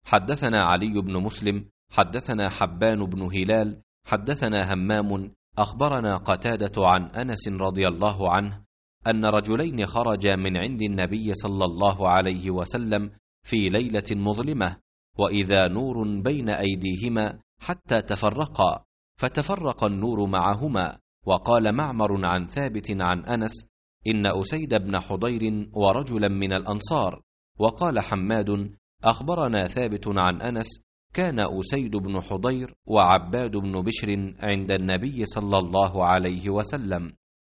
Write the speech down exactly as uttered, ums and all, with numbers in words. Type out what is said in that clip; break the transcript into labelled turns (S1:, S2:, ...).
S1: حدثنا علي بن مسلم حدثنا حبان بن هلال حدثنا همام أخبرنا قتادة عن أنس رضي الله عنه أن رجلين خرجا من عند النبي صلى الله عليه وسلم في ليلة مظلمة، وإذا نور بين أيديهما حتى تفرقا، فتفرق النور معهما. وقال معمر عن ثابت عن أنس: إن أسيد بن حضير ورجلا من الأنصار. وقال حماد: أخبرنا ثابت عن أنس: كان أسيد بن حضير وعباد بن بشر عند النبي صلى الله عليه وسلم.